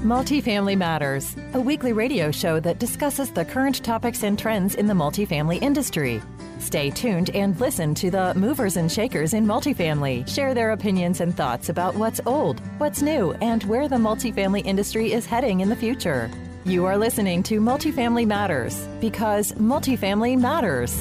Multifamily Matters, a weekly radio show that discusses the current topics and trends in the multifamily industry. Stay tuned and listen to the movers and shakers in multifamily share their opinions and thoughts about what's old, what's new, and where the multifamily industry is heading in the future. You are listening to Multifamily Matters because multifamily matters.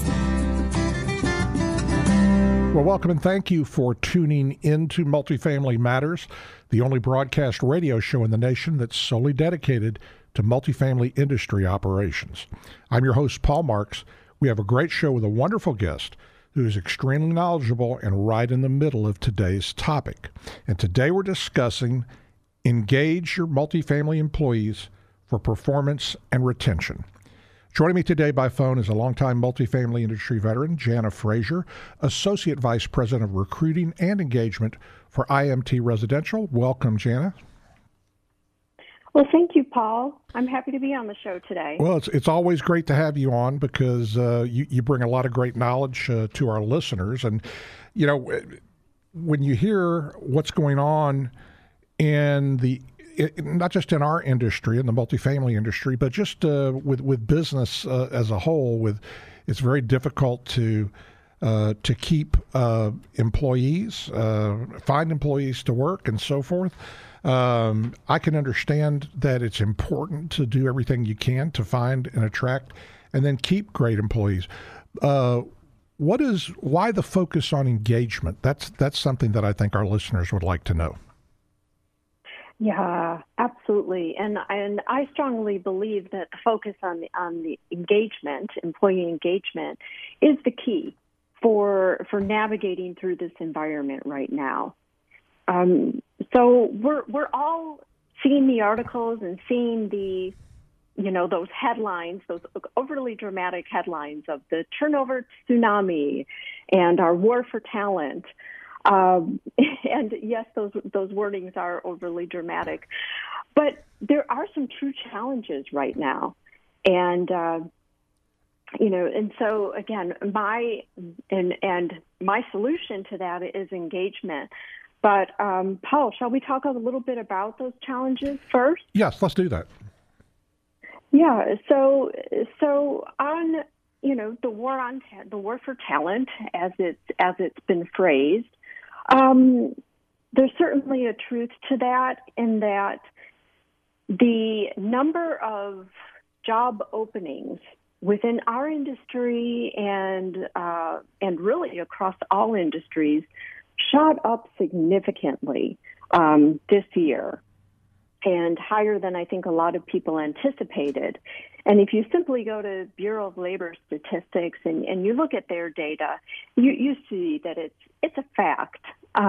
Well, welcome and thank you for tuning into Multifamily Matters, the only broadcast radio show in the nation that's solely dedicated to multifamily industry operations. I'm your host, Paul Marks. We have a great show with a wonderful guest who is extremely knowledgeable and right in the middle of today's topic. And today we're discussing engage your multifamily employees for performance and retention. Joining me today by phone is a longtime multifamily industry veteran, Jana Frazier, Associate Vice President of Recruiting and Engagement for IMT Residential. Welcome, Jana. Well, thank you, Paul. I'm happy to be on the show today. Well, it's always great to have you on because you bring a lot of great knowledge to our listeners. And, you know, when you hear what's going on in not just in our industry, in the multifamily industry, but just with business as a whole, it's very difficult to keep employees, find employees to work, and so forth. I can understand that it's important to do everything you can to find and attract and then keep great employees. Why the focus on engagement? That's something that I think our listeners would like to know. Yeah, absolutely. And I strongly believe that the focus on the engagement, employee engagement, is the key for navigating through this environment right now. So we're all seeing the articles and seeing those headlines, those overly dramatic headlines of the turnover tsunami and our war for talent. And yes, those wordings are overly dramatic, but there are some true challenges right now. And, and so again, my solution to that is engagement. But Paul, shall we talk a little bit about those challenges first? Yes, let's do that. Yeah. So on, the war for talent, as it's been phrased, there's certainly a truth to that, in that the number of job openings within our industry and really across all industries shot up significantly this year, and higher than I think a lot of people anticipated. And if you simply go to Bureau of Labor Statistics and you look at their data, you see that it's a fact.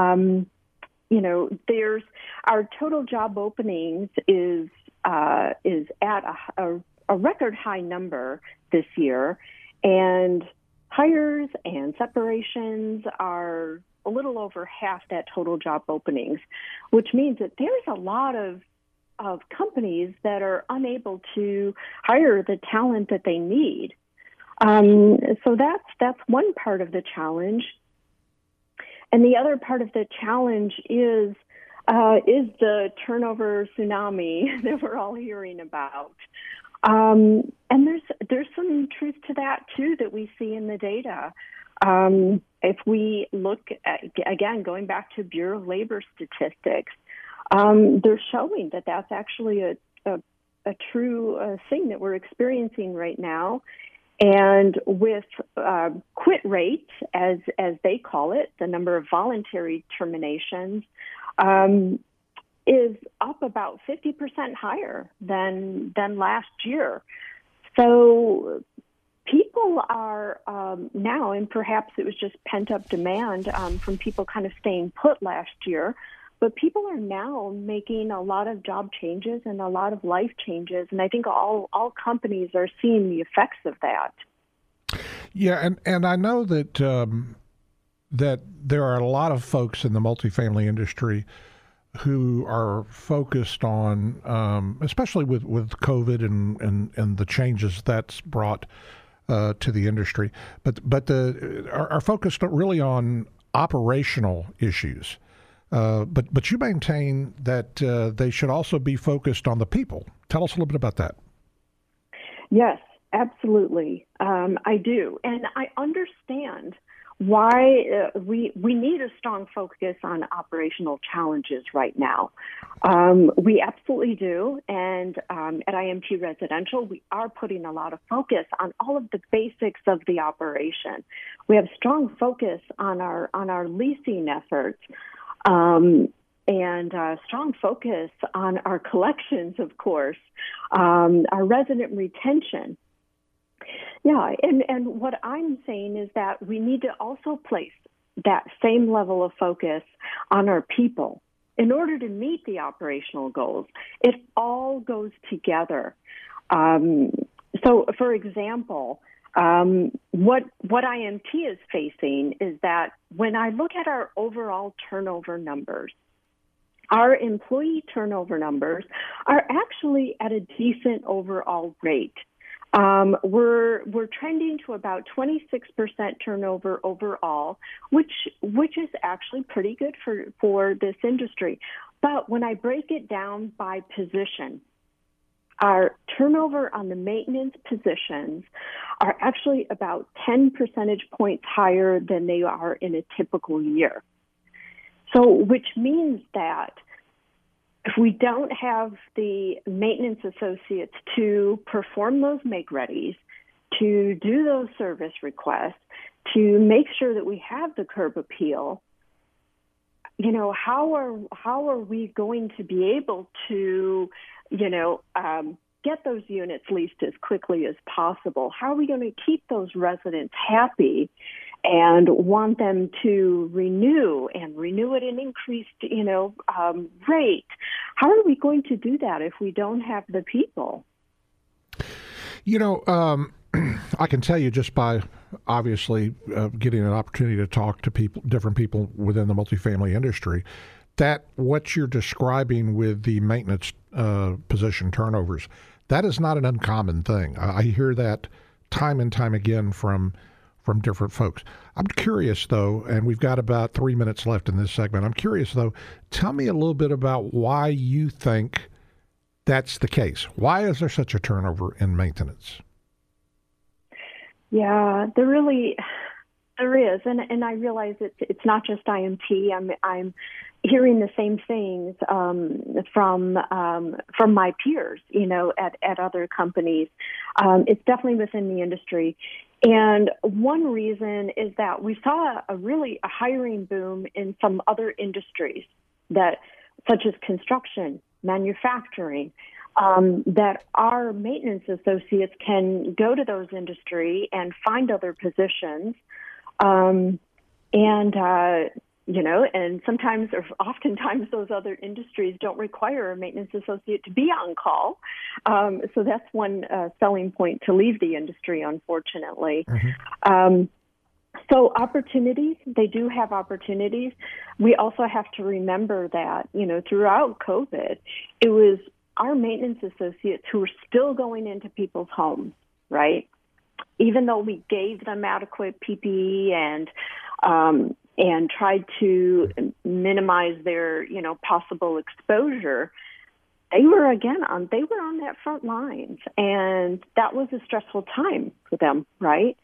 There's our total job openings is at a record high number this year, and hires and separations are a little over half that total job openings, which means that there's a lot of companies that are unable to hire the talent that they need. So that's one part of the challenge. And the other part of the challenge is the turnover tsunami that we're all hearing about. And there's some truth to that too that we see in the data. If we look at, again, going back to Bureau of Labor Statistics, they're showing that that's actually a true thing that we're experiencing right now. And with quit rates, as they call it, the number of voluntary terminations is up about 50% higher than last year. So people are now, and perhaps it was just pent-up demand from people kind of staying put last year, but people are now making a lot of job changes and a lot of life changes, and I think all companies are seeing the effects of that. Yeah, and I know that that there are a lot of folks in the multifamily industry who are focused on, especially with COVID and the changes that's brought to the industry, but are focused really on operational issues. But you maintain that they should also be focused on the people. Tell us a little bit about that. Yes, absolutely. I do. And I understand why we need a strong focus on operational challenges right now. We absolutely do. And at IMT Residential, we are putting a lot of focus on all of the basics of the operation. We have strong focus on our leasing efforts. And strong focus on our collections, of course, our resident retention. Yeah, and what I'm saying is that we need to also place that same level of focus on our people in order to meet the operational goals. It all goes together. So, for example, what IMT is facing is that when I look at our overall turnover numbers, our employee turnover numbers are actually at a decent overall rate. We're trending to about 26% turnover overall, which is actually pretty good for this industry. But when I break it down by position, our turnover on the maintenance positions are actually about 10 percentage points higher than they are in a typical year. So, which means that if we don't have the maintenance associates to perform those make-readies, to do those service requests, to make sure that we have the curb appeal, how are we going to be able to, get those units leased as quickly as possible? How are we going to keep those residents happy and want them to renew at an increased, rate? How are we going to do that if we don't have the people? I can tell you just by obviously getting an opportunity to talk to different people within the multifamily industry, that what you're describing with the maintenance position turnovers, that is not an uncommon thing. I hear that time and time again from different folks. I'm curious, though, and we've got about 3 minutes left in this segment. I'm curious, though, tell me a little bit about why you think that's the case. Why is there such a turnover in maintenance? Yeah, there is, and I realize it's not just IMT. I'm hearing the same things from my peers, at other companies. It's definitely within the industry. And one reason is that we saw a hiring boom in some other industries such as construction, manufacturing, that our maintenance associates can go to those industry and find other positions. And sometimes or oftentimes those other industries don't require a maintenance associate to be on call. So that's one selling point to leave the industry, unfortunately. Mm-hmm. So opportunities, they do have opportunities. We also have to remember that, throughout COVID, it was our maintenance associates who were still going into people's homes, right? Even though we gave them adequate PPE and tried to minimize their, possible exposure, they were on that front lines, and that was a stressful time for them, right?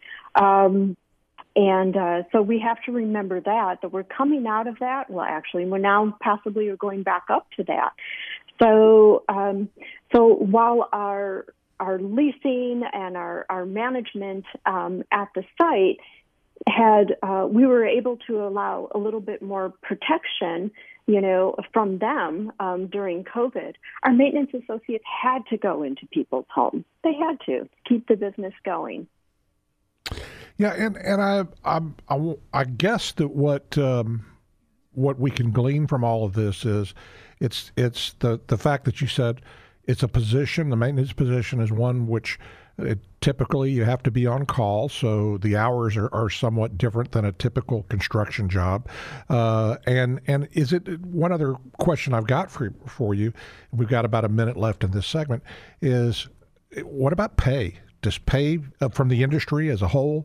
So we have to remember that we're coming out of that. Well, actually, we're now possibly going back up to that. So while our leasing and our management at the site we were able to allow a little bit more protection, from them during COVID. Our maintenance associates had to go into people's homes. They had to keep the business going. Yeah, and I guess that what we can glean from all of this is it's the fact that you said it's a position. The maintenance position is one which typically you have to be on call, so the hours are somewhat different than a typical construction job. And is it one other question I've got for you? We've got about a minute left in this segment. Is what about pay? Does pay from the industry as a whole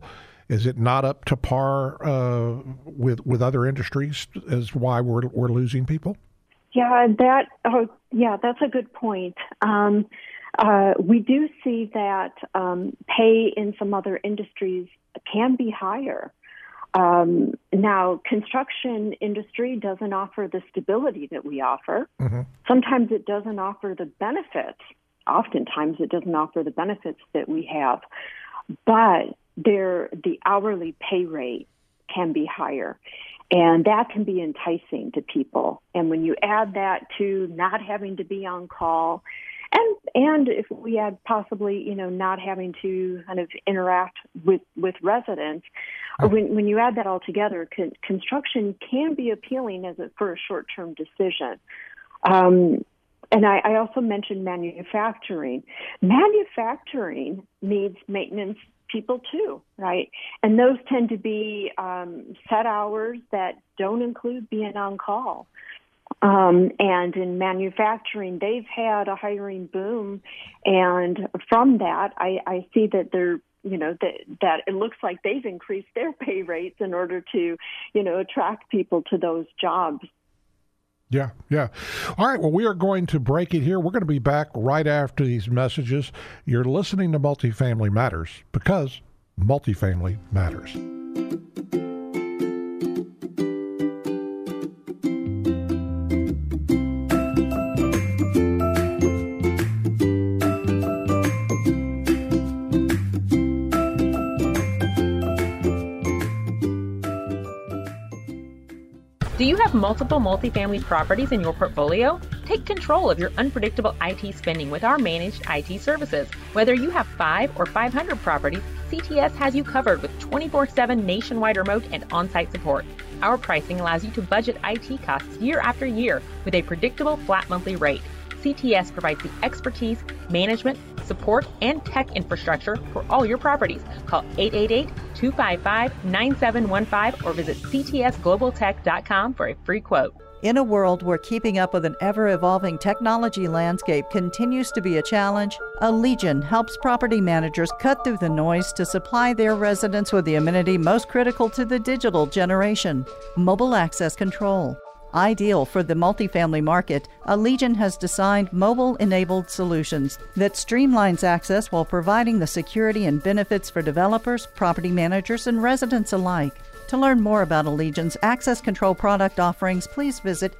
Is it not up to par with other industries as why we're losing people? Yeah, that's a good point. We do see that pay in some other industries can be higher. Now, construction industry doesn't offer the stability that we offer. Mm-hmm. Sometimes it doesn't offer the benefits. Oftentimes it doesn't offer the benefits that we have. But the hourly pay rate can be higher. And that can be enticing to people. And when you add that to not having to be on call, and if we add possibly, not having to kind of interact with residents, when you add that all together, construction can be appealing for a short-term decision. And I also mentioned manufacturing. Manufacturing needs maintenance people too, right? And those tend to be set hours that don't include being on call. And in manufacturing, they've had a hiring boom, and from that, I see that that it looks like they've increased their pay rates in order to, attract people to those jobs. Yeah. All right, well, we are going to break it here. We're going to be back right after these messages. You're listening to Multifamily Matters because multifamily matters. Do you have multiple multifamily properties in your portfolio? Take control of your unpredictable IT spending with our managed IT services. Whether you have 5 or 500 properties, CTS has you covered with 24/7 nationwide remote and on-site support. Our pricing allows you to budget IT costs year after year with a predictable flat monthly rate. CTS provides the expertise, management, support, and tech infrastructure for all your properties. Call 888-255-9715 or visit ctsglobaltech.com for a free quote. In a world where keeping up with an ever-evolving technology landscape continues to be a challenge, Allegion helps property managers cut through the noise to supply their residents with the amenity most critical to the digital generation: mobile access control. Ideal for the multifamily market, Allegion has designed mobile-enabled solutions that streamlines access while providing the security and benefits for developers, property managers, and residents alike. To learn more about Allegion's access control product offerings, please visit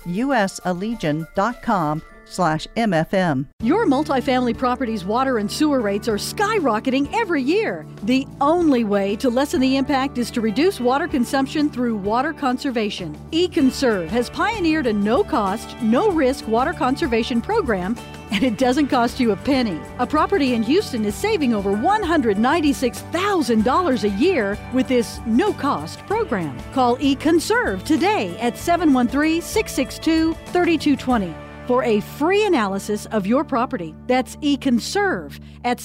usallegion.com/MFM. Your multifamily property's water and sewer rates are skyrocketing every year. The only way to lessen the impact is to reduce water consumption through water conservation. eConserve has pioneered a no-cost, no-risk water conservation program, and it doesn't cost you a penny. A property in Houston is saving over $196,000 a year with this no-cost program. Call eConserve today at 713-662-3220. for a free analysis of your property. That's eConserve at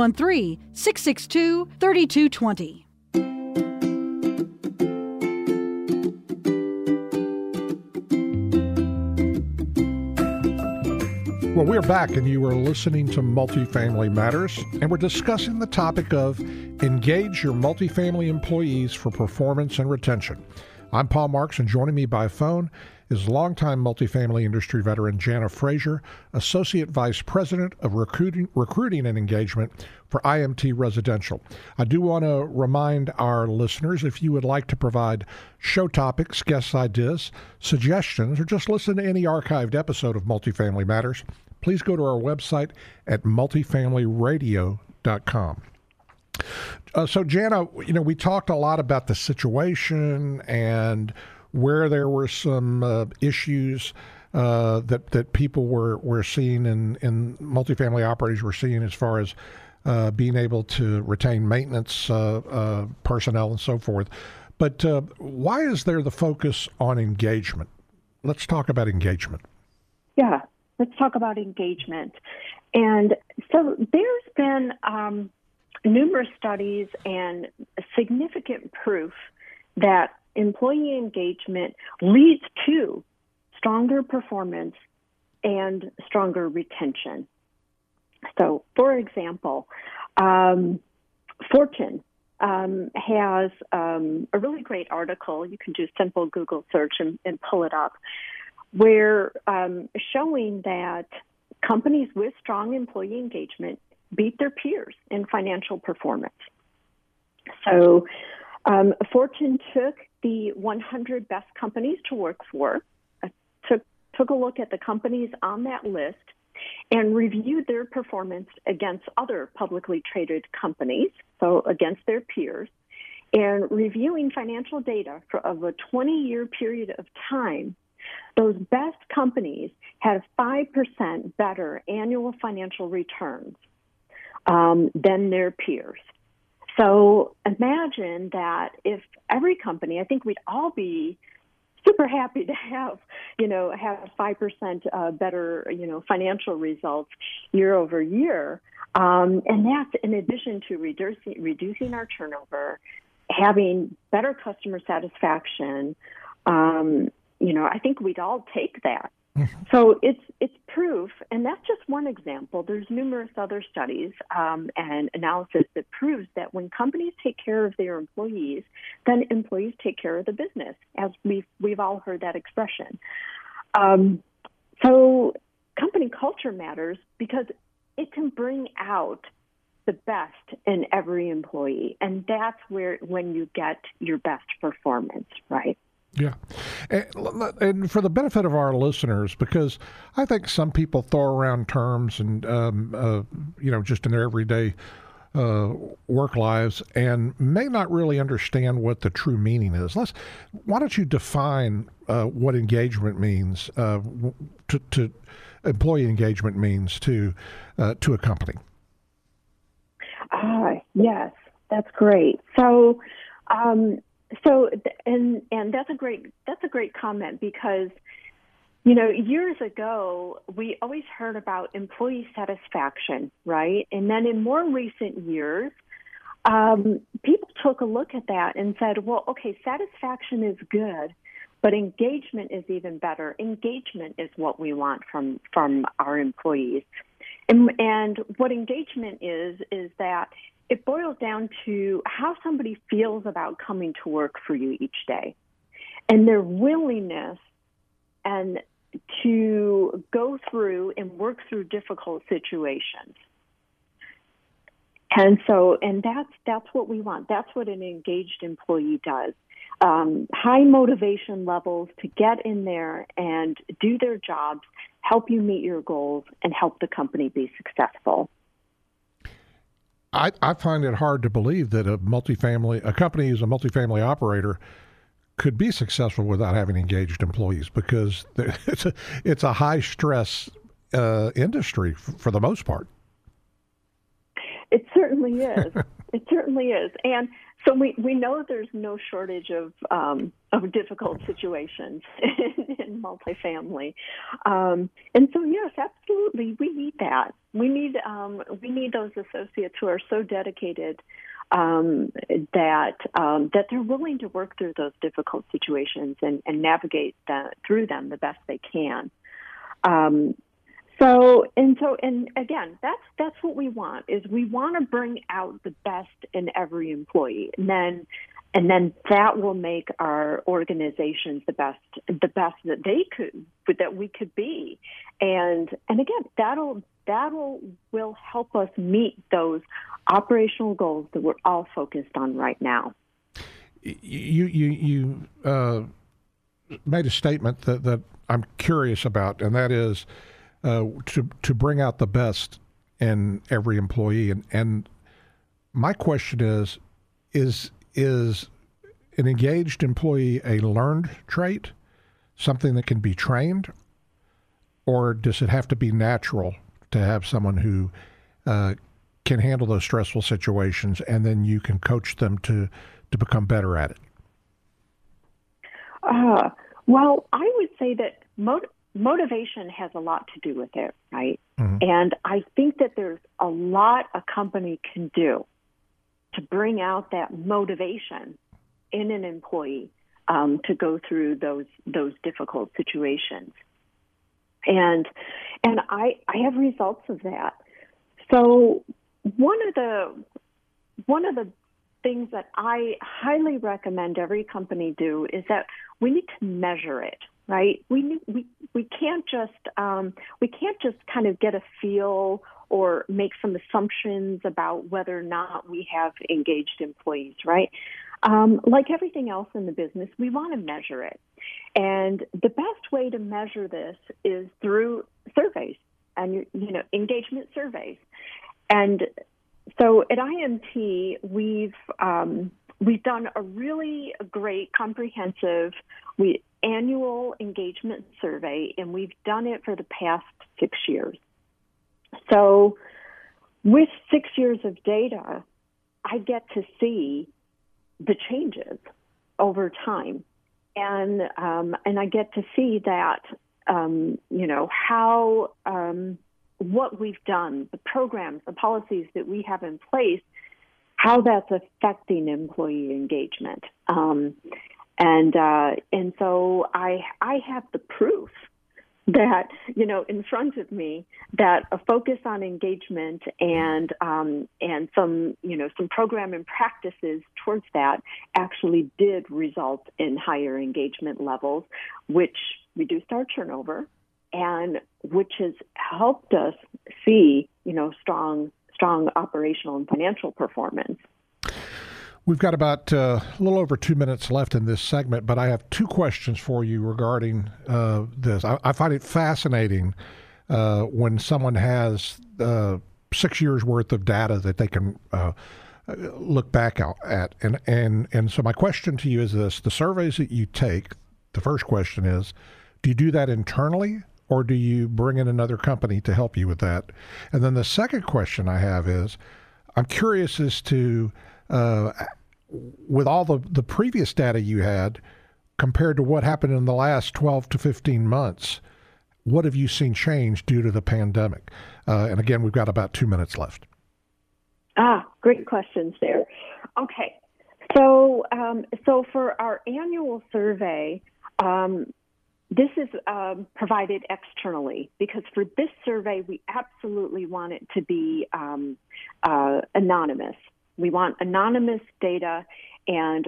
713-662-3220. Well, we're back, and you are listening to Multifamily Matters, and we're discussing the topic of engage your multifamily employees for performance and retention. I'm Paul Marks, and joining me by phone is longtime multifamily industry veteran Jana Frazier, Associate Vice President of Recruiting and Engagement for IMT Residential. I do want to remind our listeners, if you would like to provide show topics, guest ideas, suggestions, or just listen to any archived episode of Multifamily Matters, please go to our website at multifamilyradio.com. So, Jana, we talked a lot about the situation and where there were some issues that people were seeing and multifamily operators were seeing as far as being able to retain maintenance personnel and so forth. But why is there the focus on engagement? Let's talk about engagement. Yeah, let's talk about engagement. And so there's been numerous studies and significant proof that employee engagement leads to stronger performance and stronger retention. So, for example, Fortune has a really great article. You can do simple Google search and pull it up, where showing that companies with strong employee engagement beat their peers in financial performance. So Fortune took the 100 best companies to work for, took a look at the companies on that list, and reviewed their performance against other publicly traded companies, so against their peers, and reviewing financial data of a 20-year period of time. Those best companies had 5% better annual financial returns than their peers. So imagine that if every company, I think we'd all be super happy to have 5% better, financial results year over year. And that's in addition to reducing our turnover, having better customer satisfaction. I think we'd all take that. So it's proof, and that's just one example. There's numerous other studies and analysis that proves that when companies take care of their employees, then employees take care of the business, as we've all heard that expression. So company culture matters because it can bring out the best in every employee, and that's when you get your best performance, right? Yeah. And for the benefit of our listeners, because I think some people throw around terms and, just in their everyday work lives and may not really understand what the true meaning is. Why don't you define what engagement means, to employee engagement means to a company? Yes, that's great. So that's a great comment because, years ago, we always heard about employee satisfaction, right? And then in more recent years, people took a look at that and said, well, okay, satisfaction is good, but engagement is even better. Engagement is what we want from our employees. And what engagement is that it boils down to how somebody feels about coming to work for you each day and their willingness and to go through and work through difficult situations. And that's what we want. That's what an engaged employee does. High motivation levels to get in there and do their jobs, help you meet your goals, and help the company be successful. I find it hard to believe that a company as a multifamily operator could be successful without having engaged employees because it's a high stress industry for the most part. It certainly is. It certainly is. And so we know there's no shortage of difficult situations in multifamily, and so yes, absolutely, we need that. We need those associates who are so dedicated that they're willing to work through those difficult situations and navigate through them the best they can. And again, that's what we want, is we want to bring out the best in every employee. And then that will make our organizations the best that we could be. And again, that'll will help us meet those operational goals that we're all focused on right now. You made a statement that I'm curious about, and that is to bring out the best in every employee. And my question is an engaged employee a learned trait, something that can be trained, or does it have to be natural to have someone who can handle those stressful situations, and then you can coach them to become better at it? Well, I would say that motivation has a lot to do with it, right? Mm-hmm. And I think that there's a lot a company can do to bring out that motivation in an employee to go through those difficult situations. And I have results of that. So one of the things that I highly recommend every company do is that we need to measure it, right? We can't just kind of get a feel or make some assumptions about whether or not we have engaged employees, right? Like everything else in the business, we want to measure it. And the best way to measure this is through surveys and, engagement surveys. And so at IMT, we've done a really great comprehensive annual engagement survey, and we've done it for the past 6 years. So with 6 years of data, I get to see the changes over time, and I get to see that how what we've done, the programs, the policies that we have in place, how that's affecting employee engagement, and so I have the proof that in front of me that a focus on engagement and some program and practices towards that actually did result in higher engagement levels, which reduced our turnover and which has helped us see strong operational and financial performance. We've got about a little over 2 minutes left in this segment, but I have two questions for you regarding this. I find it fascinating when someone has 6 years worth of data that they can look back at. And so my question to you is this: the surveys that you take, the first question is, do you do that internally or do you bring in another company to help you with that? And then the second question I have is, I'm curious as to with all the previous data you had compared to what happened in the last 12 to 15 months, what have you seen change due to the pandemic? And again, we've got about 2 minutes left. Great questions there. Okay. So for our annual survey, this is provided externally because for this survey, we absolutely want it to be anonymous. We want anonymous data, and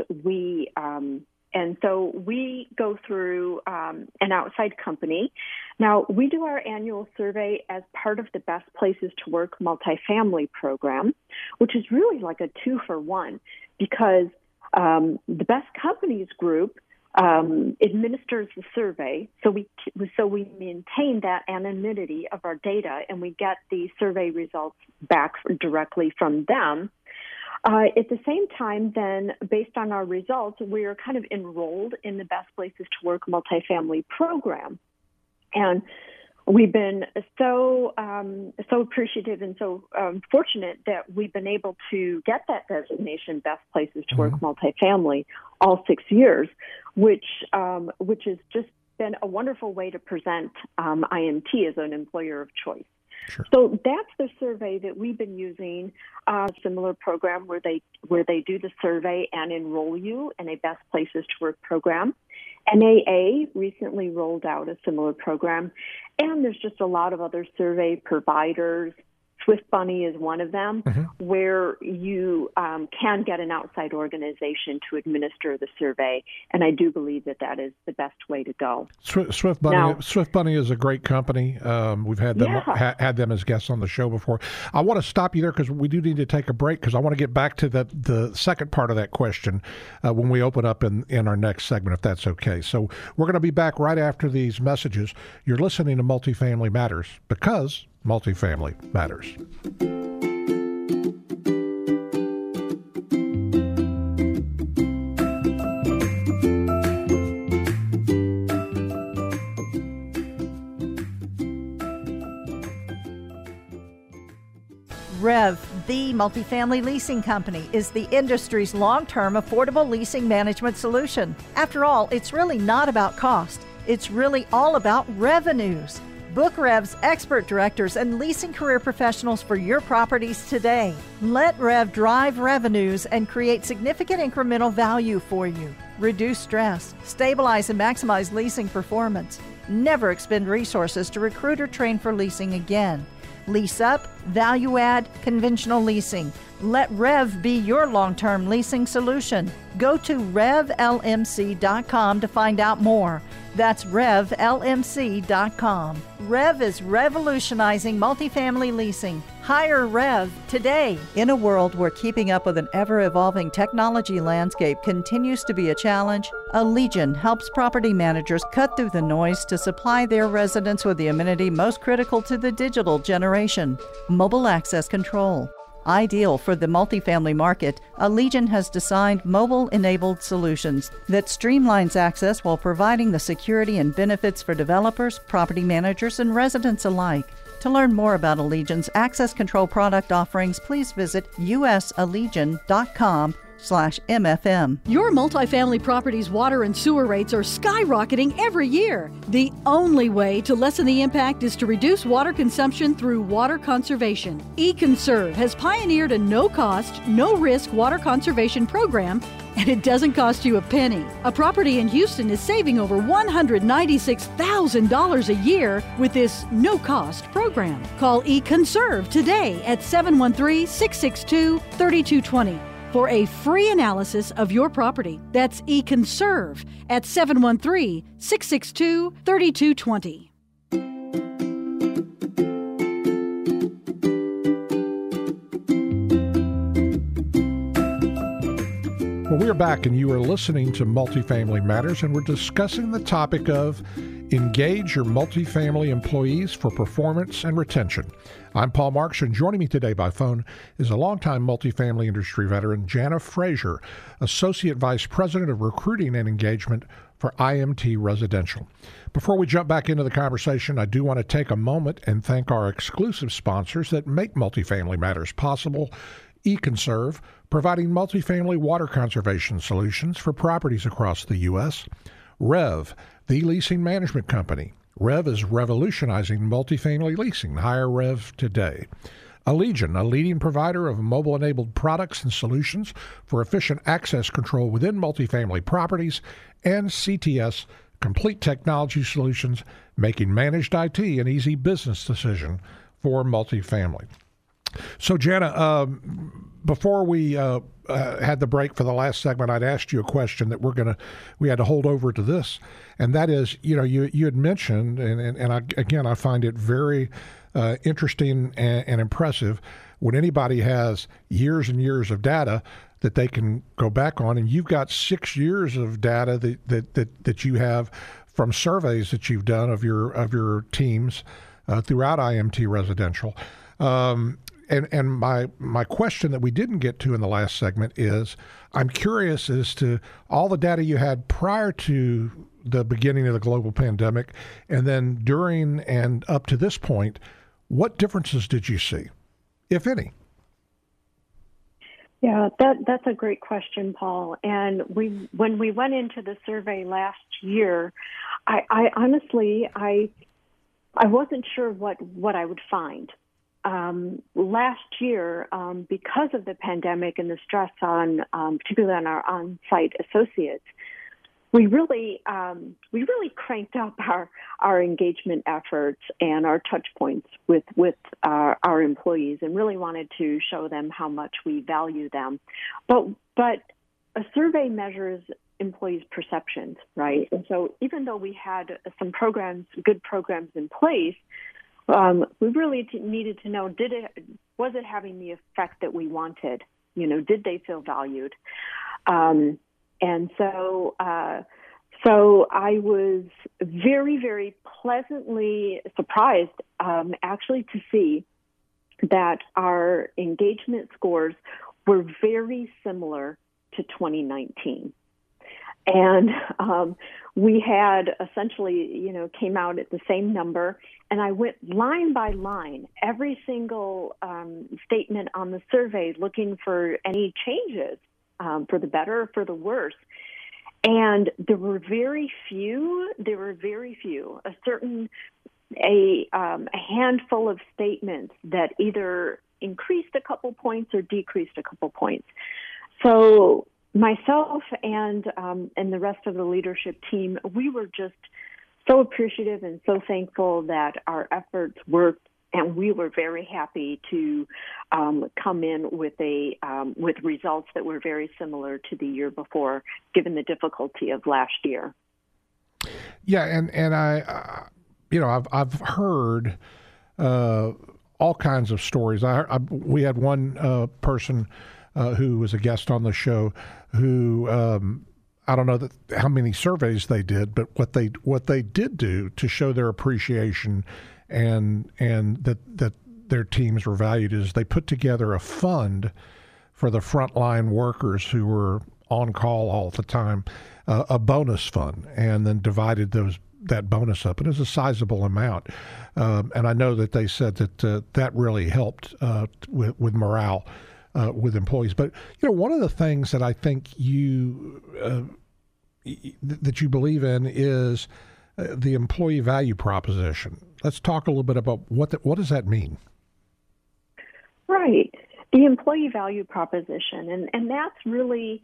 so we go through an outside company. Now, we do our annual survey as part of the Best Places to Work multifamily program, which is really like a 2-for-1 because the Best Companies group administers the survey, so we maintain that anonymity of our data, and we get the survey results back directly from them. At the same time, then, based on our results, we are kind of enrolled in the Best Places to Work multifamily program. And we've been so appreciative and so fortunate that we've been able to get that designation, Best Places to Work multifamily, all 6 years, which has just been a wonderful way to present IMT as an employer of choice. Sure. So that's the survey that we've been using, a similar program where they do the survey and enroll you in a Best Places to Work program. NAA recently rolled out a similar program, and there's just a lot of other survey providers. Swift Bunny is one of them, where you can get an outside organization to administer the survey, and I do believe that is the best way to go. Swift Bunny is a great company. We've had them had them as guests on the show before. I want to stop you there because we do need to take a break because I want to get back to the second part of that question when we open up in our next segment, if that's okay. So we're going to be back right after these messages. You're listening to Multifamily Matters because multifamily matters. REV, the multifamily leasing company, is the industry's long-term affordable leasing management solution. After all, it's really not about cost. It's really all about revenues. Book REV's expert directors and leasing career professionals for your properties today. Let REV drive revenues and create significant incremental value for you. Reduce stress, stabilize and maximize leasing performance. Never expend resources to recruit or train for leasing again. Lease up, value add, conventional leasing. Let Rev be your long-term leasing solution. Go to RevLMC.com to find out more. That's RevLMC.com. Rev is revolutionizing multifamily leasing. Hire Rev today. In a world where keeping up with an ever-evolving technology landscape continues to be a challenge, Allegion helps property managers cut through the noise to supply their residents with the amenity most critical to the digital generation: mobile access control. Ideal for the multifamily market, Allegion has designed mobile-enabled solutions that streamlines access while providing the security and benefits for developers, property managers, and residents alike. To learn more about Allegion's access control product offerings, please visit usallegion.com/MFM. Your multifamily property's water and sewer rates are skyrocketing every year. The only way to lessen the impact is to reduce water consumption through water conservation. eConserve has pioneered a no-cost, no-risk water conservation program, and it doesn't cost you a penny. A property in Houston is saving over $196,000 a year with this no-cost program. Call eConserve today at 713-662-3220. for a free analysis of your property. That's eConserve at 713-662-3220. Well, we're back, and you are listening to Multifamily Matters, and we're discussing the topic of engage your multifamily employees for performance and retention. I'm Paul Marks, and joining me today by phone is a longtime multifamily industry veteran, Jana Frazier, Associate Vice President of Recruiting and Engagement for IMT Residential. Before we jump back into the conversation, I do want to take a moment and thank our exclusive sponsors that make Multifamily Matters possible: eConserve, providing multifamily water conservation solutions for properties across the U.S. Rev, the leasing management company. Rev is revolutionizing multifamily leasing. Hire Rev today. Allegion, a leading provider of mobile-enabled products and solutions for efficient access control within multifamily properties. And CTS, complete technology solutions, making managed IT an easy business decision for multifamily. So, Jana, before we had the break for the last segment, I'd asked you a question that we had to hold over to this, and that is, you had mentioned, and I find it very interesting and impressive when anybody has years and years of data that they can go back on, and you've got 6 years of data that you have from surveys that you've done of your teams throughout IMT Residential. And my question that we didn't get to in the last segment is, I'm curious as to all the data you had prior to the beginning of the global pandemic, and then during and up to this point, what differences did you see, if any? Yeah, that's a great question, Paul. And when we went into the survey last year, I honestly wasn't sure what I would find. Last year, because of the pandemic and the stress on, particularly on our on-site associates, we really cranked up our engagement efforts and our touch points with our employees, and really wanted to show them how much we value them. But a survey measures employees' perceptions, right? And so even though we had some good programs in place, we really needed to know, was it having the effect that we wanted? Did they feel valued? And so I was very, very pleasantly surprised, actually, to see that our engagement scores were very similar to 2019. And we had essentially, came out at the same number. And I went line by line, every single statement on the survey, looking for any changes, for the better or for the worse. And there were very few. A handful of statements that either increased a couple points or decreased a couple points. So myself and the rest of the leadership team, we were just so appreciative and so thankful that our efforts worked, and we were very happy to come in with with results that were very similar to the year before, given the difficulty of last year. Yeah, and I, I've heard all kinds of stories. We had one person who was a guest on the show who I don't know how many surveys they did, but what they did do to show their appreciation and that their teams were valued is they put together a fund for the frontline workers who were on call all the time, a bonus fund, and then divided that bonus up. And it was a sizable amount. And I know that they said that that really helped with morale with employees. But, one of the things that I think that you believe in is the employee value proposition. Let's talk a little bit about what does that mean? Right. The employee value proposition. And that's really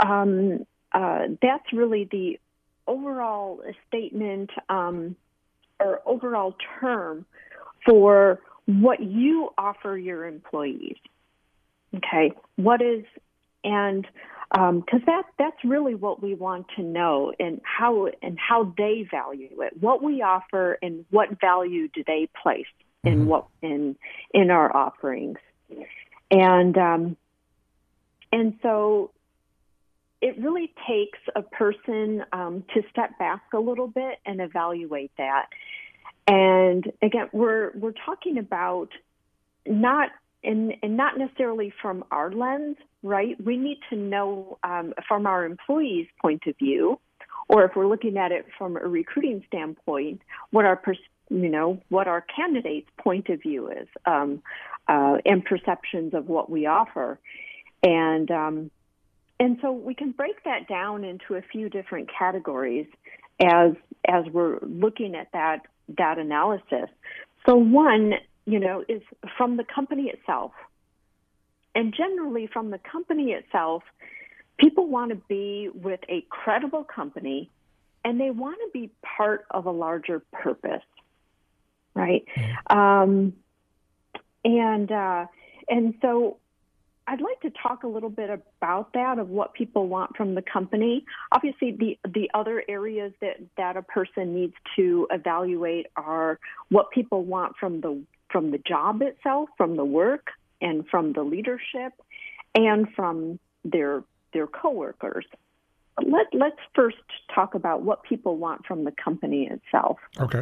the overall statement or overall term for what you offer your employees. Okay, because that's really what we want to know, and how they value it, what we offer, and what value do they place in what in our offerings, and so it really takes a person to step back a little bit and evaluate that. And again, we're talking about not necessarily from our lens, right? We need to know from our employees' point of view, or if we're looking at it from a recruiting standpoint, what our candidates' point of view is, and perceptions of what we offer, and so we can break that down into a few different categories as we're looking at that analysis. So one, is from the company itself. And generally from the company itself, people want to be with a credible company, and they want to be part of a larger purpose, right? And so I'd like to talk a little bit about that, of what people want from the company. Obviously, the other areas that a person needs to evaluate are what people want from the job itself, from the work, and from the leadership, and from their coworkers. Let's first talk about what people want from the company itself. Okay.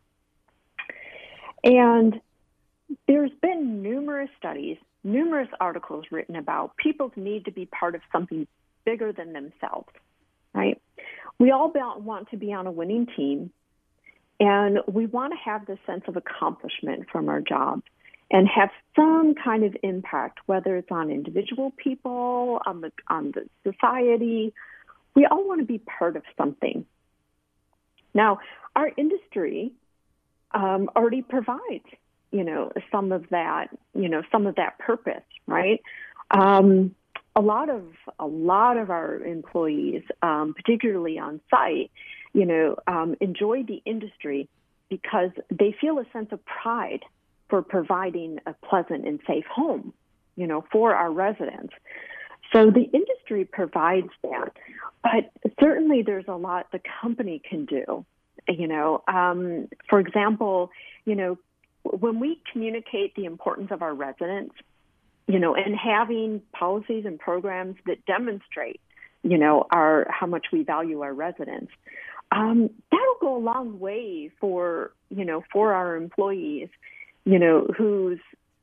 And there's been numerous studies, numerous articles written about people's need to be part of something bigger than themselves, right? We all want to be on a winning team, and we want to have this sense of accomplishment from our jobs and have some kind of impact, whether it's on individual people, on the society. We all want to be part of something. Now, our industry already provides, some of that purpose, right? A lot of our employees, particularly on site, enjoy the industry because they feel a sense of pride for providing a pleasant and safe home, for our residents. So the industry provides that, but certainly there's a lot the company can do. For example, when we communicate the importance of our residents, and having policies and programs that demonstrate, how much we value our residents, that'll go a long way for our employees, who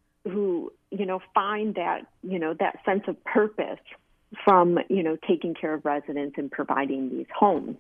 find that, that sense of purpose from, taking care of residents and providing these homes.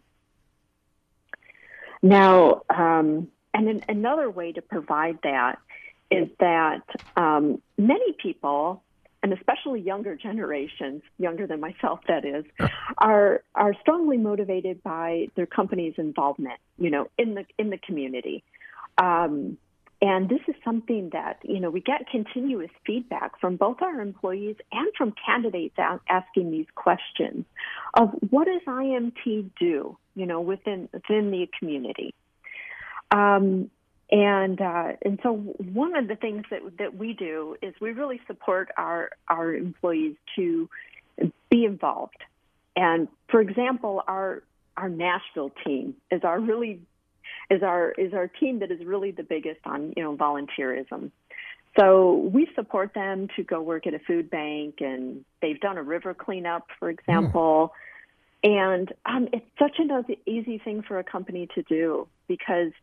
Now, and then another way to provide that is that many people, and especially younger generations, younger than myself, that is, are strongly motivated by their company's involvement, in the community. And this is something that, we get continuous feedback from both our employees and from candidates asking these questions of what does IMT do, within the community. And And so one of the things that we do is we really support our employees to be involved. And for example, our Nashville team is our team that is really the biggest on volunteerism. So we support them to go work at a food bank, and they've done a river cleanup, for example. And it's such an easy thing for a company to do because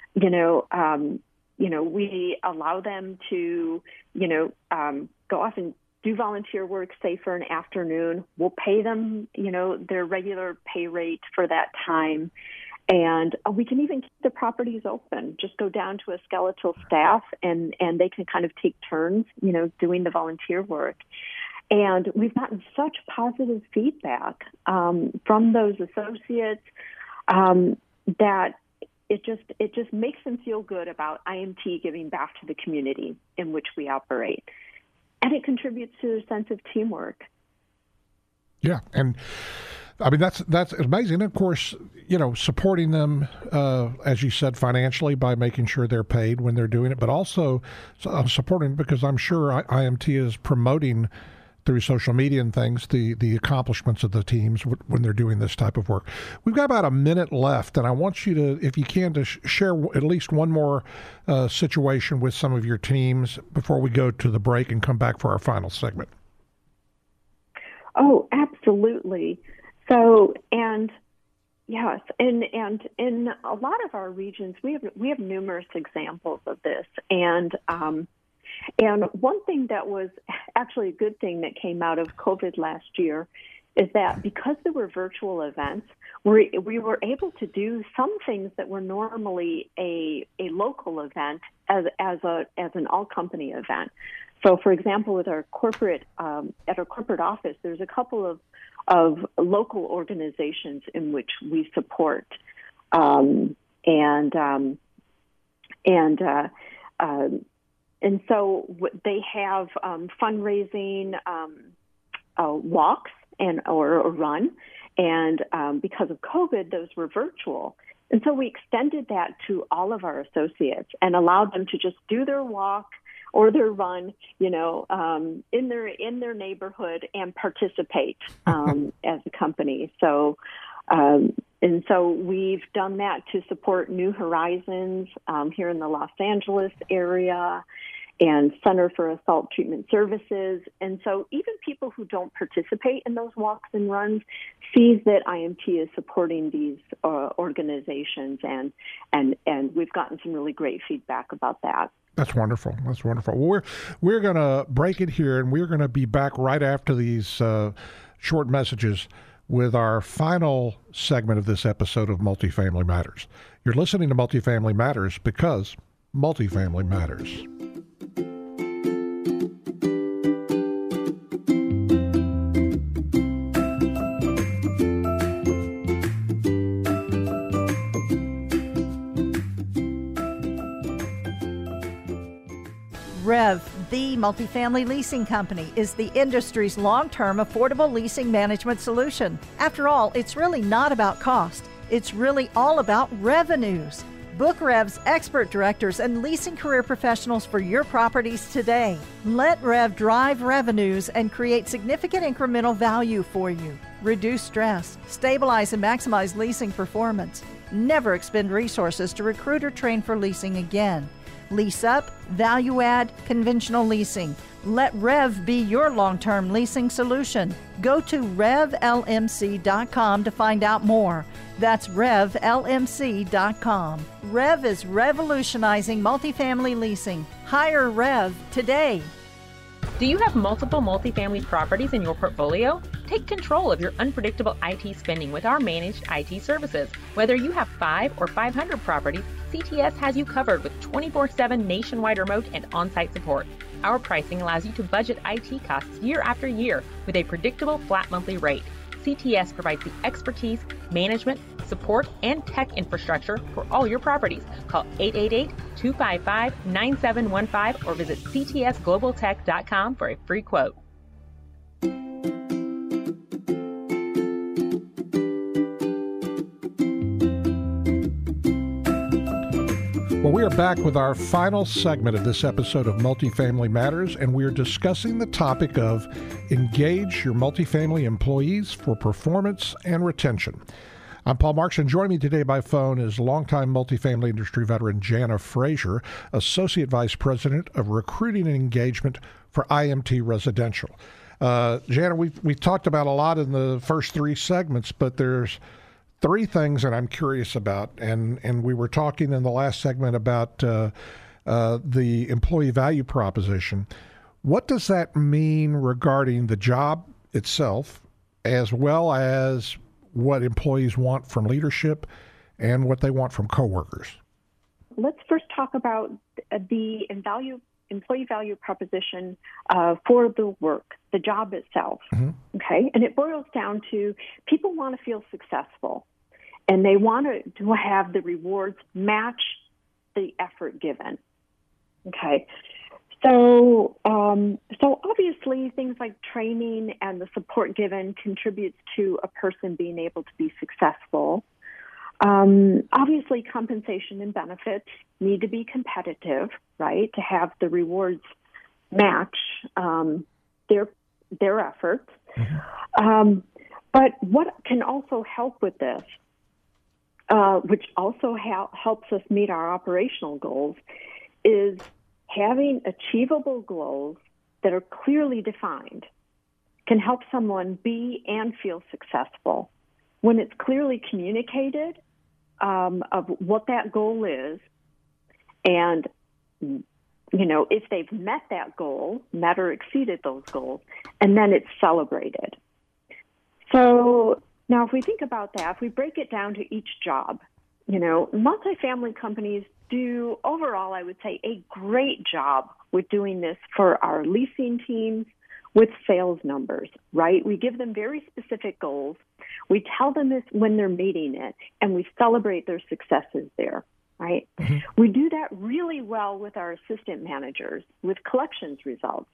we allow them to, go off and do volunteer work, say for an afternoon. We'll pay them, their regular pay rate for that time. And we can even keep the properties open, just go down to a skeletal staff and they can kind of take turns, doing the volunteer work. And we've gotten such positive feedback from those associates that it just makes them feel good about IMT giving back to the community in which we operate. And it contributes to a sense of teamwork. Yeah, and I mean that's amazing. And of course, supporting them, as you said, financially by making sure they're paid when they're doing it, but also supporting because I'm sure IMT is promoting through social media and things the accomplishments of the teams when they're doing this type of work. We've got about a minute left, and I want you to, if you can, to share at least one more situation with some of your teams before we go to the break and come back for our final segment. Oh, absolutely. So, and yes, and in a lot of our regions, we have numerous examples of this, and one thing that was actually a good thing that came out of COVID last year is that because there were virtual events, we were able to do some things that were normally a local event as an all company event. So, for example, with our corporate at our corporate office, there's a couple of local organizations in which we support, and so they have fundraising walks or run, and because of COVID, those were virtual. And so we extended that to all of our associates and allowed them to just do their walk or their run, in their neighborhood and participate as a company. So. And so we've done that to support New Horizons here in the Los Angeles area and Center for Assault Treatment Services. And so even people who don't participate in those walks and runs sees that IMT is supporting these organizations, and we've gotten some really great feedback about that. That's wonderful. That's wonderful. Well, we're going to break it here, and we're going to be back right after these short messages with our final segment of this episode of Multifamily Matters. You're listening to Multifamily Matters because multifamily matters. REV, the multifamily leasing company, is the industry's long-term affordable leasing management solution. After all, it's really not about cost. It's really all about revenues. Book REV's expert directors and leasing career professionals for your properties today. Let REV drive revenues and create significant incremental value for you. Reduce stress, stabilize and maximize leasing performance. Never expend resources to recruit or train for leasing again. Lease up, value add, conventional leasing. Let REV be your long-term leasing solution. Go to RevLMC.com to find out more. That's RevLMC.com. REV is revolutionizing multifamily leasing. Hire REV today. Do you have multiple multifamily properties in your portfolio? Take control of your unpredictable IT spending with our managed IT services. Whether you have 5 or 500 properties, CTS has you covered with 24/7 nationwide remote and on-site support. Our pricing allows you to budget IT costs year after year with a predictable flat monthly rate. CTS provides the expertise, management, support, and tech infrastructure for all your properties. Call 888-255-9715 or visit ctsglobaltech.com for a free quote. Well, we are back with our final segment of this episode of Multifamily Matters, and we are discussing the topic of engage your multifamily employees for performance and retention. I'm Paul Marks, and joining me today by phone is longtime multifamily industry veteran Jana Frazier, Associate Vice President of Recruiting and Engagement for IMT Residential. Jana, we talked about a lot in the first three segments, but there's three things that I'm curious about, and we were talking in the last segment about the employee value proposition. What does that mean regarding the job itself, as well as what employees want from leadership and what they want from coworkers? Let's first talk about the employee value proposition for the work, the job itself. Mm-hmm. Okay, and it boils down to people want to feel successful, and they want to have the rewards match the effort given. Okay, so obviously things like training and the support given contributes to a person being able to be successful. Obviously, compensation and benefits need to be competitive, right, to have the rewards match their efforts. Mm-hmm. But what can also help with this, which also helps us meet our operational goals, is having achievable goals that are clearly defined can help someone be and feel successful. When it's clearly communicated of what that goal is, and, if they've met that goal, met or exceeded those goals, and then it's celebrated. So now if we think about that, if we break it down to each job, multifamily companies do overall, I would say, a great job with doing this for our leasing teams with sales numbers, right? We give them very specific goals. We tell them this when they're meeting it, and we celebrate their successes there, right? Mm-hmm. We do that really well with our assistant managers with collections results.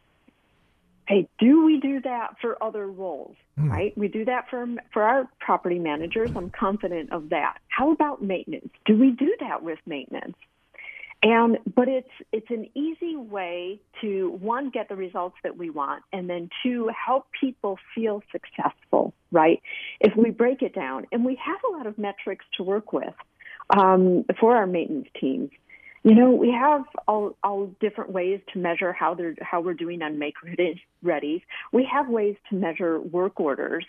Hey, do we do that for other roles, right? We do that for our property managers. I'm confident of that. How about maintenance? Do we do that with maintenance? But it's an easy way to, one, get the results that we want, and then two, help people feel successful, right? If we break it down, and we have a lot of metrics to work with for our maintenance teams. We have all different ways to measure how we're doing on make-readies. We have ways to measure work orders.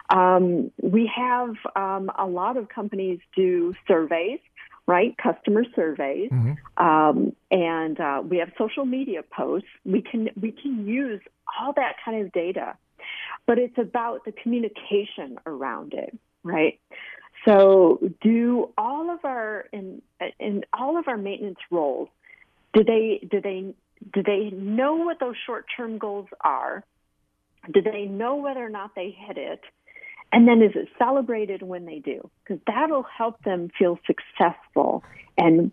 We have a lot of companies do surveys, right? Customer surveys, mm-hmm. And we have social media posts. We can use all that kind of data, but it's about the communication around it, right? So, do all of our in all of our maintenance roles, do they know what those short-term goals are? Do they know whether or not they hit it? And then is it celebrated when they do? Because that'll help them feel successful and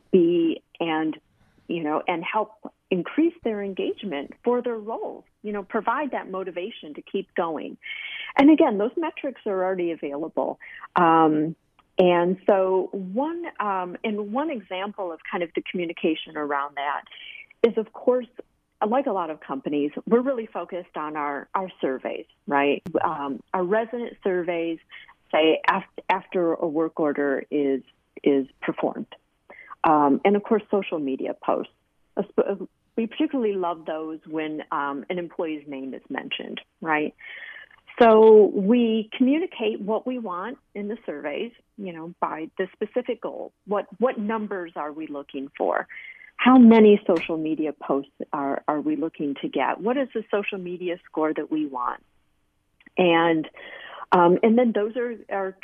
help increase their engagement for their roles, provide that motivation to keep going. And again, those metrics are already available. And so one example of kind of the communication around that is, of course, like a lot of companies, we're really focused on our surveys, right? Our resident surveys say after a work order is performed. And of course, social media posts. We particularly love those when an employee's name is mentioned, right? So we communicate what we want in the surveys, by the specific goal. What numbers are we looking for? How many social media posts are we looking to get? What is the social media score that we want? And then those are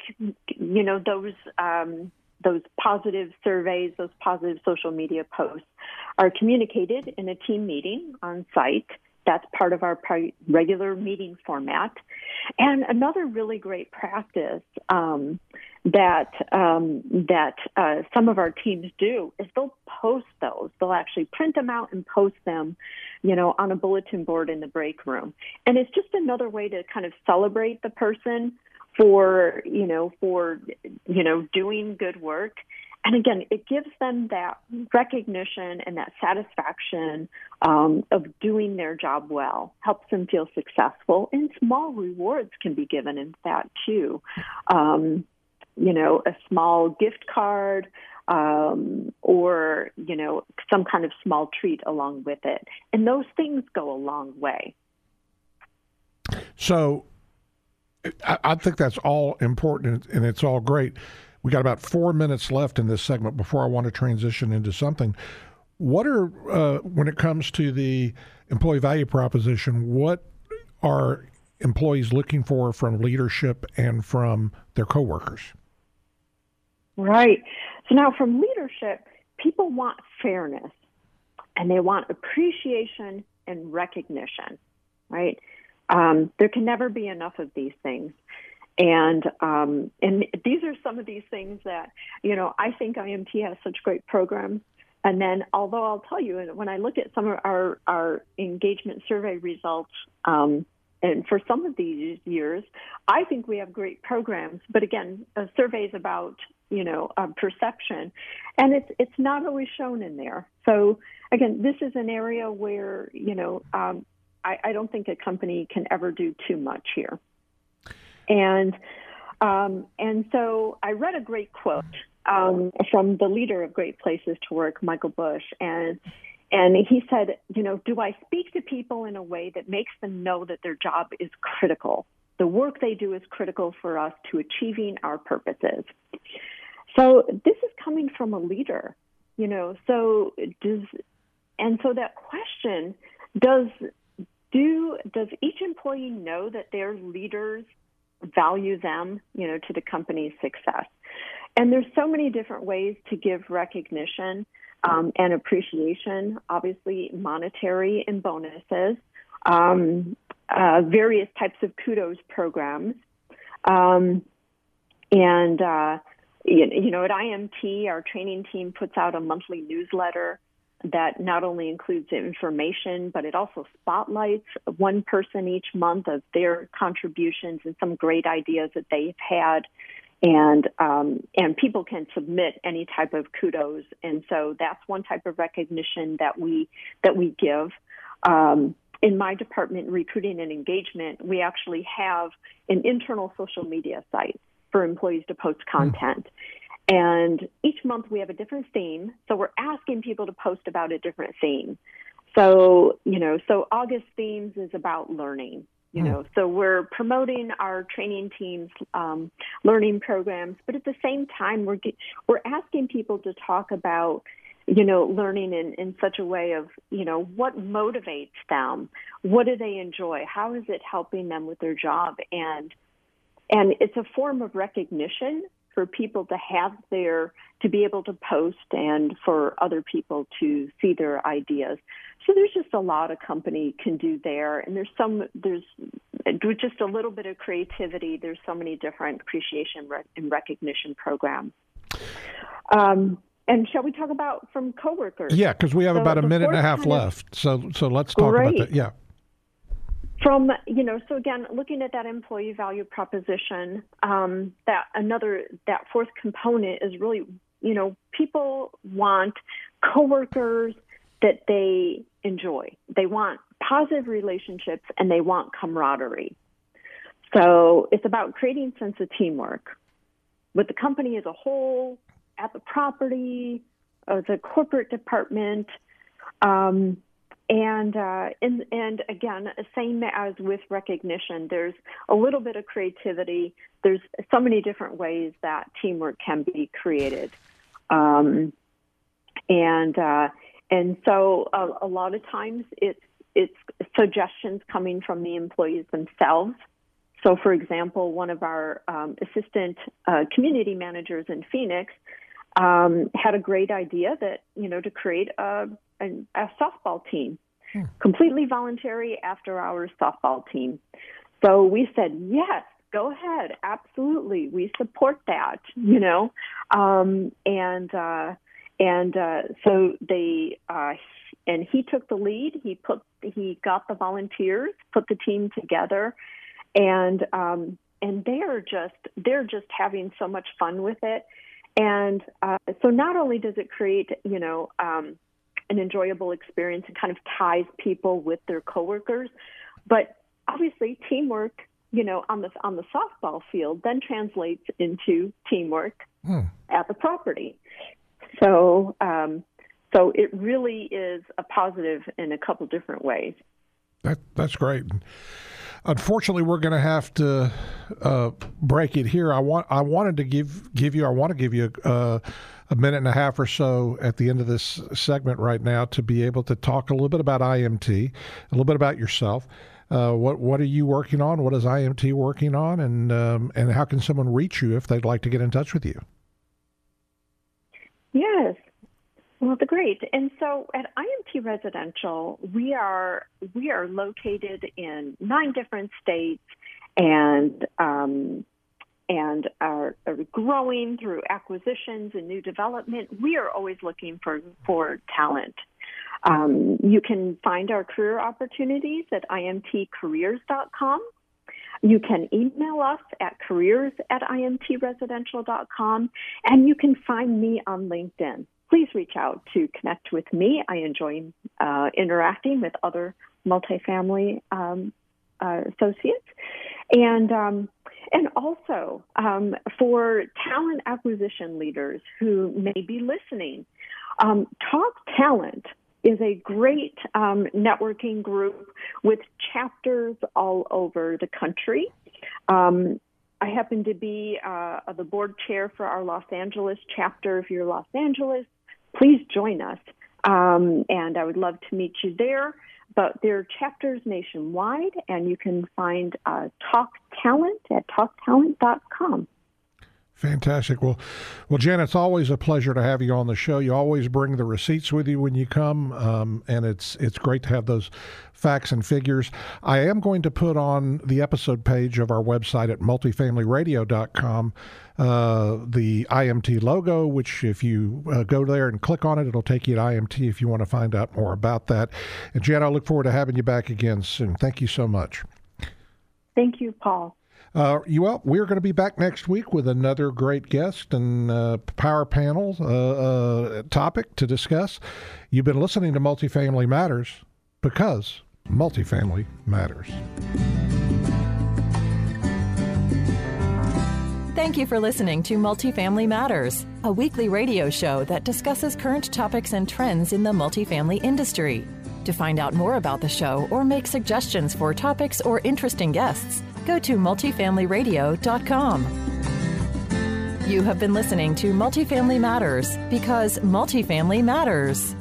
those positive surveys, those positive social media posts are communicated in a team meeting on site. That's part of our regular meeting format. And another really great practice that some of our teams do is they'll post those. They'll actually print them out and post them, on a bulletin board in the break room. And it's just another way to kind of celebrate the person for doing good work, And again, it gives them that recognition and that satisfaction of doing their job well, helps them feel successful, and small rewards can be given in that too. A small gift card, or, some kind of small treat along with it. And those things go a long way. So I think that's all important, and it's all great. We got about 4 minutes left in this segment before I want to transition into something. What are, when it comes to the employee value proposition, what are employees looking for from leadership and from their coworkers? Right. So now from leadership, people want fairness, and they want appreciation and recognition, right? There can never be enough of these things. And these are some of these things that, I think IMT has such great programs. And then, although I'll tell you, when I look at some of our engagement survey results, and for some of these years, I think we have great programs. But again, a survey is about, perception, and it's not always shown in there. So again, this is an area where, I don't think a company can ever do too much here. And so I read a great quote from the leader of Great Places to Work, Michael Bush, and he said, do I speak to people in a way that makes them know that their job is critical? The work they do is critical for us to achieving our purposes. So this is coming from a leader, so that question, does each employee know that their leaders value them, to the company's success? And there's so many different ways to give recognition and appreciation, obviously monetary and bonuses, various types of kudos programs. At IMT, our training team puts out a monthly newsletter that not only includes information, but it also spotlights one person each month of their contributions and some great ideas that they've had. And people can submit any type of kudos. And so that's one type of recognition that we give. In my department, recruiting and engagement, we actually have an internal social media site for employees to post content. And each month we have a different theme. So we're asking people to post about a different theme. So August themes is about learning. So we're promoting our training teams' learning programs, but at the same time, we're asking people to talk about, learning in such a way of, what motivates them, what do they enjoy, how is it helping them with their job, and it's a form of recognition for people to be able to post and for other people to see their ideas. So there's just a lot a company can do there. And there's just a little bit of creativity. There's so many different appreciation and recognition programs. And shall we talk about from coworkers? Yeah, because we have about a minute and a half left. So let's talk about that. Yeah. From, so again, looking at that employee value proposition, that fourth component is really, people want coworkers that they enjoy. They want positive relationships and they want camaraderie. So it's about creating a sense of teamwork with the company as a whole, at the property, the corporate department, And again, same as with recognition, there's a little bit of creativity. There's so many different ways that teamwork can be created. And so a lot of times it's suggestions coming from the employees themselves. So, for example, one of our assistant community managers in Phoenix had a great idea that, to create a softball team, completely voluntary after-hours softball team. So we said, yes, go ahead, absolutely, we support that, so they and he took the lead. He got the volunteers, put the team together, and they're just having so much fun with it. And so not only does it create, an enjoyable experience and kind of ties people with their coworkers, but obviously teamwork, on the softball field then translates into teamwork at the property. So it really is a positive in a couple different ways. That's great. Unfortunately, we're going to have to break it here. I want to give you a minute and a half or so at the end of this segment right now to be able to talk a little bit about IMT, a little bit about yourself. What are you working on? What is IMT working on? And how can someone reach you if they'd like to get in touch with you? Yes. Well, great. And so at IMT Residential, we are located in 9 different states and are growing through acquisitions and new development. We are always looking for talent. You can find our career opportunities at imtcareers.com. You can email us at careers@imtresidential.com, and you can find me on LinkedIn. Please reach out to connect with me. I enjoy interacting with other multifamily associates. And also for talent acquisition leaders who may be listening, Talk Talent is a great networking group with chapters all over the country. I happen to be the board chair for our Los Angeles chapter. If you're Los Angeles, please join us. And I would love to meet you there. But there are chapters nationwide, and you can find Talk Talent at talktalent.com. Fantastic. Well, Jen, it's always a pleasure to have you on the show. You always bring the receipts with you when you come, and it's great to have those facts and figures. I am going to put on the episode page of our website at multifamilyradio.com the IMT logo, which if you go there and click on it, it'll take you to IMT if you want to find out more about that. And Jen, I look forward to having you back again soon. Thank you so much. Thank you, Paul. We're going to be back next week with another great guest and power panel topic to discuss. You've been listening to Multifamily Matters because multifamily matters. Thank you for listening to Multifamily Matters, a weekly radio show that discusses current topics and trends in the multifamily industry. To find out more about the show or make suggestions for topics or interesting guests, go to multifamilyradio.com. You have been listening to Multifamily Matters because multifamily matters.